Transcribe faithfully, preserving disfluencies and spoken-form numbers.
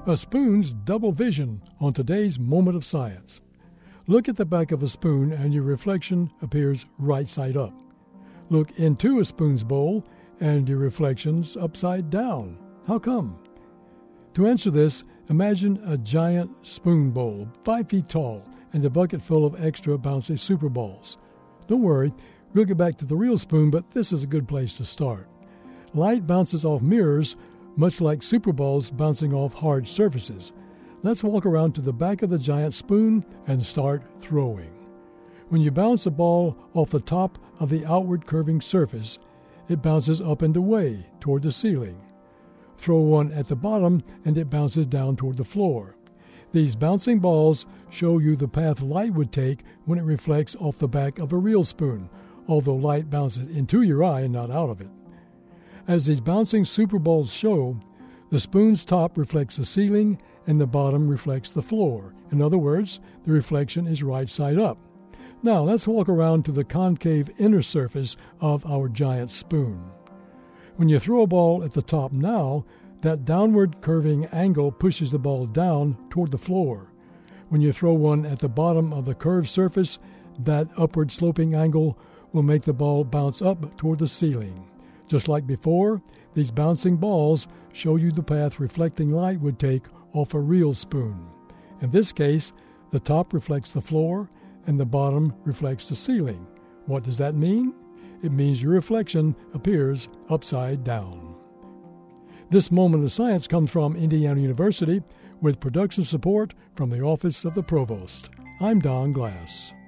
A spoon's double vision on today's Moment of Science. Look at the back of a spoon and your reflection appears right side up. Look into a spoon's bowl and your reflection's upside down. How come? To answer this, imagine a giant spoon bowl, five feet tall, and a bucket full of extra bouncy super balls. Don't worry, we'll get back to the real spoon, but this is a good place to start. Light bounces off mirrors, much like super balls bouncing off hard surfaces. Let's walk around to the back of the giant spoon and start throwing. When you bounce a ball off the top of the outward curving surface, it bounces up and away toward the ceiling. Throw one at the bottom and it bounces down toward the floor. These bouncing balls show you the path light would take when it reflects off the back of a real spoon, although light bounces into your eye and not out of it. As these bouncing super balls show, the spoon's top reflects the ceiling and the bottom reflects the floor. In other words, the reflection is right side up. Now let's walk around to the concave inner surface of our giant spoon. When you throw a ball at the top now, that downward curving angle pushes the ball down toward the floor. When you throw one at the bottom of the curved surface, that upward sloping angle will make the ball bounce up toward the ceiling. Just like before, these bouncing balls show you the path reflecting light would take off a real spoon. In this case, the top reflects the floor and the bottom reflects the ceiling. What does that mean? It means your reflection appears upside down. This Moment of Science comes from Indiana University with production support from the Office of the Provost. I'm Don Glass.